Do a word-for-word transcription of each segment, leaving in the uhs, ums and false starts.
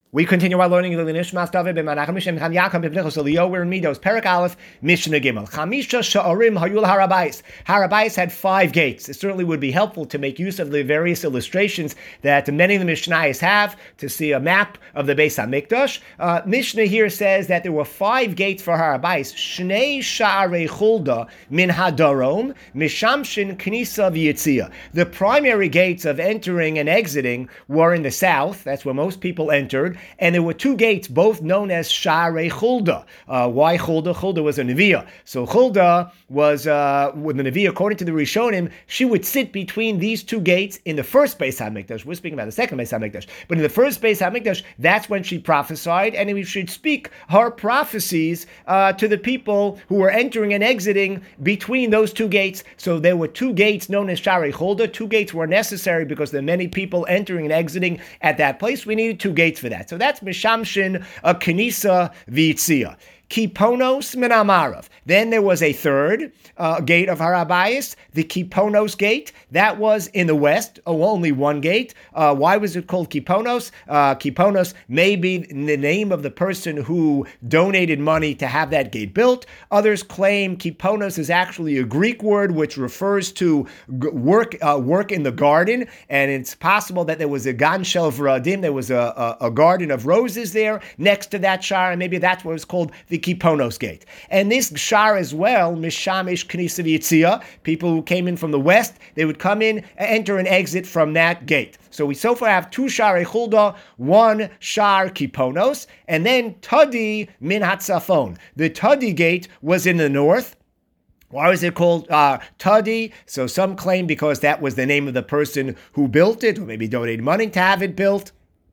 We continue our learning of the Nishmas David ben Menachem Mishem Cham Yaakov ben Pinchas Elio. We're in Midos, Perek Aleph, Mishnah Gimel. Chamisha Sha'arim Hayul Harabais. Harabais had five gates. It certainly would be helpful to make use of the various illustrations that many of the Mishnayos have to see a map of the Beis HaMikdash. Uh, Mishnah here says that there were five gates for Harabais. Shnei Sha'arei Chulda Min Hadarom Mishamshin Knisa V'Yitzia. The primary gates of entering and exiting were in the south. That's where most people entered. And there were two gates, both known as Sha'arei Chulda. Uh, why Chulda? Chulda was a Neviah. So Chulda was, uh, when the Neviah, according to the Rishonim, she would sit between these two gates in the first Beis HaMikdash. We're speaking about the second Beis HaMikdash. But in the first Beis HaMikdash, that's when she prophesied, and we should speak her prophecies uh, to the people who were entering and exiting between those two gates. So there were two gates known as Sha'arei Chulda. Two gates were necessary because there are many people entering and exiting at that place. We needed two gates for that. So that's Mishamshin, a Knisa V'Yitzia. Kiponos min Amarav. Then there was a third uh, gate of Harabayas, the Kiponos gate. That was in the west. Oh, only one gate. Uh, why was it called Kiponos? Uh, Kiponos may be the name of the person who donated money to have that gate built. Others claim Kiponos is actually a Greek word which refers to g- work uh, work in the garden, and it's possible that there was a Gan Shel Vradim, there was a, a, a garden of roses there next to that shar, and maybe that's what it's called, the Kiponos gate. And this shar as well, Mishamish Knisa V'Yitzia, people who came in from the west, they would come in, enter and exit from that gate. So we so far have two Sha'arei Chulda, one Shar Kiponos, and then Tadi Min Hatzafon. The Tadi gate was in the north. Why was it called uh, Tadi? So some claim because that was the name of the person who built it, who maybe donated money to have it built.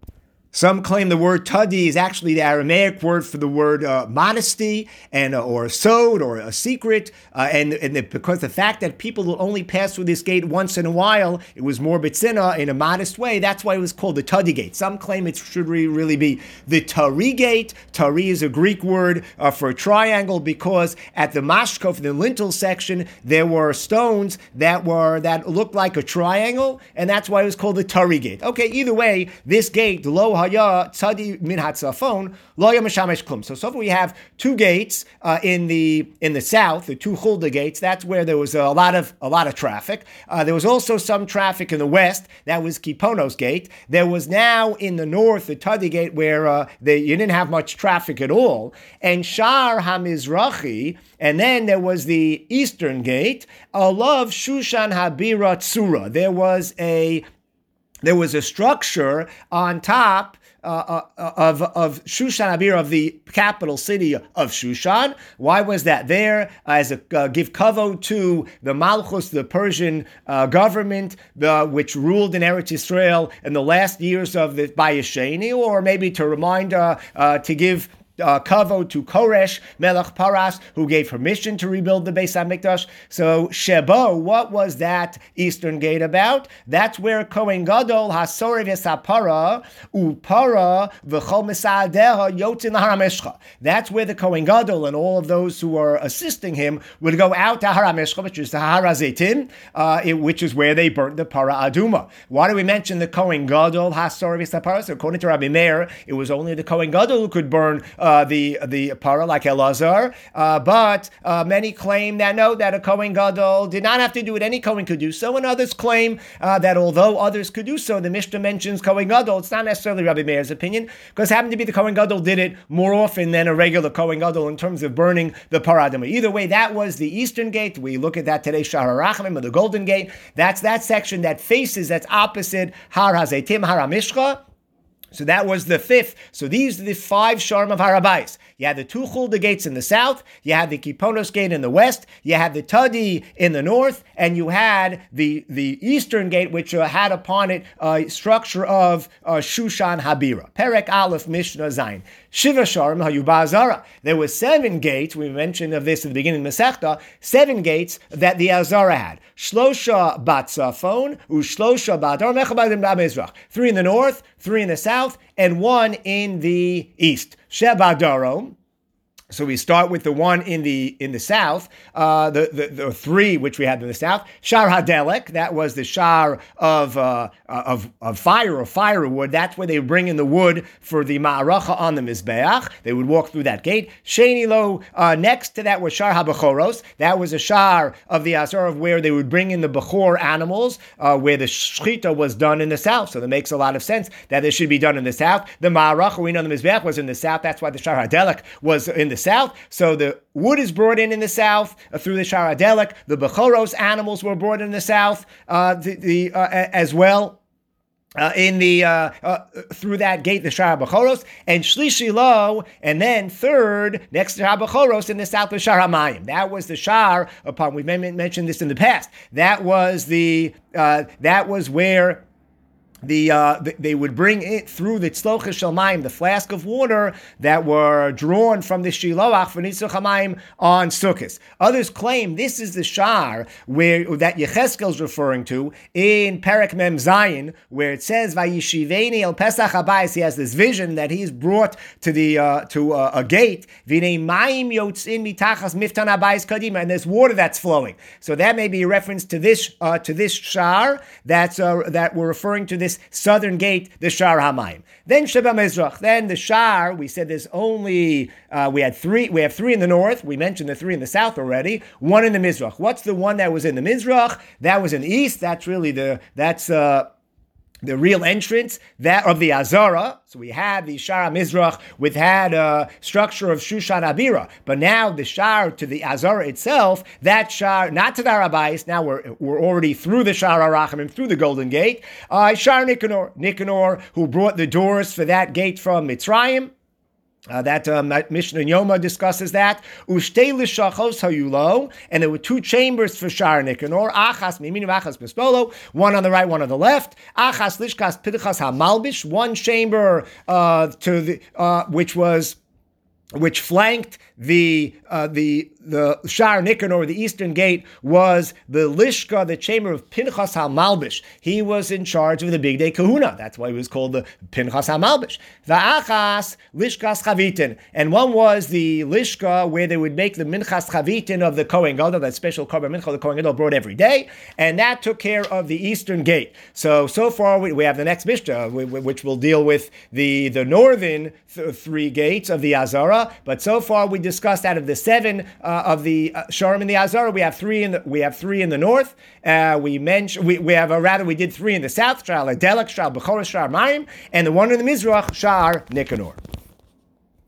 Some claim the word Tadi is actually the Aramaic word for the word uh, modesty and uh, or a sod or a secret, uh, and and the, because the fact that people will only pass through this gate once in a while, it was more bitzina in a modest way. That's why it was called the Tadi gate. Some claim it should really be the Tari gate. Tari is a Greek word uh, for a triangle because at the mashkof, the lintel section, there were stones that were that looked like a triangle, and that's why it was called the Tari gate. Okay, either way, this gate, the low Tzadi min hatzafon lo mishamesh klum. So so far we have two gates uh, in the in the south, the two Chulda gates. That's where there was a lot of a lot of traffic. Uh, there was also some traffic in the west. That was Kiponos gate. There was now in the north the Tadi gate where uh, they, you didn't have much traffic at all. And Shar Hamizrachi, and then there was the eastern gate. Alav Shushan Habira Tzura. There was a There was a structure on top uh, uh, of, of Shushan Habir, of the capital city of Shushan. Why was that there? As a uh, give kavod to the Malchus, the Persian uh, government, the, which ruled in Eretz Yisrael in the last years of the Bayesheni, or maybe to remind, uh, uh, to give Uh, kavod to Koresh, Melech Paras, who gave permission to rebuild the Beis HaMikdash. So Shebo, what was that eastern gate about? That's where Kohen Gadol, Hasorev Yesapara, Upara, V'chol Mesaadeha, Yotzin Harameshcha. That's where the Kohen Gadol and all of those who are assisting him would go out to Harameshcha, which is the Harazetim, uh, which is where they burnt the Para Aduma. Why do we mention the Kohen Gadol, Hasorev Yesapara? So according to Rabbi Meir, it was only the Kohen Gadol who could burn Uh, the the para like Elazar, uh, but uh, many claim that no, that a Kohen Gadol did not have to do what any Kohen could do so, and others claim uh, that although others could do so, the Mishnah mentions Kohen Gadol. It's not necessarily Rabbi Meir's opinion, because it happened to be the Kohen Gadol did it more often than a regular Kohen Gadol in terms of burning the paradama. Either way, that was the eastern gate. We look at that today, Shahar HaRachamim, or the Golden Gate. That's that section that faces, that's opposite Har HaZeitim, Har HaMishcha. So that was the fifth. So these are the five Sharm of Harabais. You had the two Chulda gates in the south, you had the Kiponos gate in the west, you had the Tadi in the north, and you had the, the eastern gate, which uh, had upon it a structure of uh, Shushan Habira. Perek Aleph Mishnah Zayin. Shiva Sharm Hayuba Azara. There were seven gates, we mentioned of this at the beginning of Masechta, seven gates that the Azara had. Shlosha Batzafon, Ushlosha Badar, Mechabadim Mizrach. Three in the north, three in the south, and one in the east. Sheba Darom, So we start with the one in the in the south, uh, the, the the three which we had in the south. Shar Hadelek, that was the shar of uh, of of fire or firewood. That's where they would bring in the wood for the ma'aracha on the mizbeach. They would walk through that gate. Sheni lo, uh, next to that was Shar HaBechoros. That was a shar of the Azor of where they would bring in the Bechor animals, uh, where the shchita was done in the south. So that makes a lot of sense that it should be done in the south. The ma'aracha, we know the mizbeach was in the south. That's why the Shar Hadelek was in the south. So the wood is brought in in the south uh, through the Shar Hadelek. The Bechoros animals were brought in the south uh, the, the uh, as well. Uh, in the uh, uh, through that gate, the Shar HaBechoros, and Shlishi Lo, and then third next to Shar HaBechoros in the south of Shar HaMayim. That was the Shar upon we've mentioned this in the past. That was the uh, that was where. The uh, they would bring it through the tzlocha shel mayim, the flask of water that were drawn from the shiloach for nitzach hamayim on Sukkot. Others claim this is the shar where that Yecheskel is referring to in Perek Mem Zayin, where it says Vayishiveni el Pesach Habayis. He has this vision that he's brought to the uh, to uh, a gate. V'nei mayim yotzin mitachas miftan habayis kadima, and there's water that's flowing. So that may be a reference to this uh, to this shar that's uh, that we're referring to this. This southern gate, the Shar HaMayim. Then Sheba Mizrach. Then the Shar, we said there's only, uh, we had three, we have three in the north. We mentioned the three in the south already. One in the Mizrach. What's the one that was in the Mizrach? That was in the east. That's really the, that's, uh, the real entrance that of the Azara. So we had the Shar HaMizrach, which had a structure of Shushan Abira. But now the Shar to the Azara itself, that Shar, not to the Harabais, now we're we're already through the Shar HaRachamim, through the Golden Gate. Uh, Shar Nicanor, Nicanor, who brought the doors for that gate from Mitzrayim. Uh, that uh, Mishnah Yoma discusses that. Ushtei l'shachos hayulo, and there were two chambers for Shar Nicanor. Achas miminu, achas bespolo. One on the right, one on the left. Achas lishkas pinchas hamalbish. One chamber uh, to the uh, which was which flanked the uh, the the Shar Nicanor, the eastern gate, was the Lishka, the chamber of Pinchas HaMalbish. He was in charge of the big day kahuna. That's why he was called the Pinchas HaMalbish. The Achas Lishkas Chavitin, and one was the Lishka where they would make the Minchas Chavitin of the Kohen Gadol, that special Korban Mincha the Kohen Gadol brought every day, and that took care of the eastern gate. So so far we, we have the next Mishnah, which will deal with the the northern th- three gates of the Azara. But so far we discussed out of the seven uh, of the uh, Sharim in the Azara, we have three in the we have three in the north. Uh, we mentioned we, we have a rather we did three in the south: Shar Hadelek, Shar Bechoros, Shar Mayim, and the one in the Mizrach, Shar Nicanor.